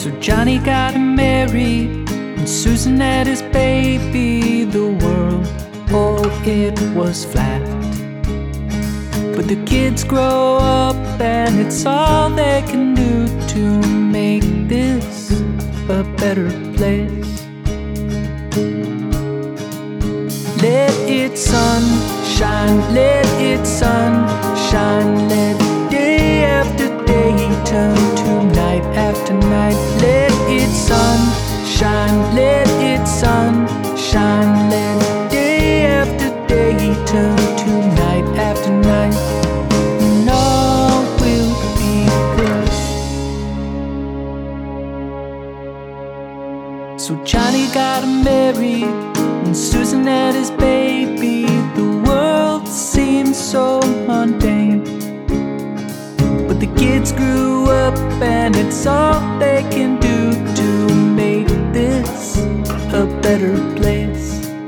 So Johnny got married, and Susan had his baby. The world, oh, it was flat. But the kids grow up, and it's all they can do to make this a better place. Let it sunshine, let it sunshine, let day after day turn to night after night. Let it sunshine, let it sunshine, let day after day turn to night after night. And all will be good. So Johnny got married, and Susan had his baby. The world seemed so mundane, but the kids grew up, and it's all they can do to make this a better place.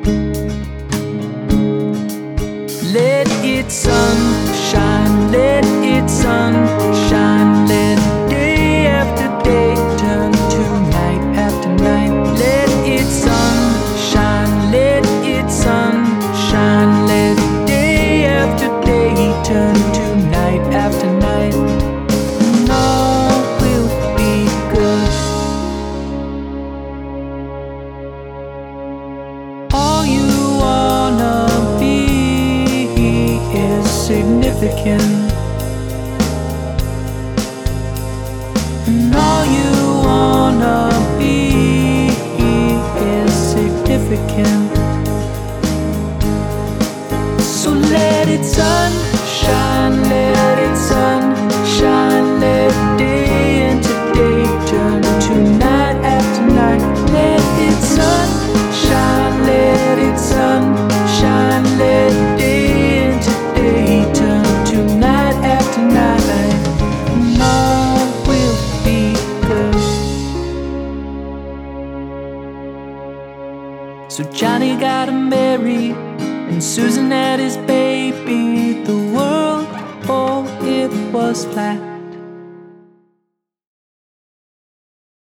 Let it sunshine, let it sunshine, let day after day turn to night after night. Let it sunshine, let it sunshine, let day after day turn to night after night. And all will be good. All you wanna be is significant, and all you wanna be is significant. So let it sunshine, let it sunshine, let day into day turn to night after night. Let it sunshine, let it sunshine, let day into day turn to night after night. And all will be good. So Johnny got married, and Susan had his baby. The world, oh, it was flat.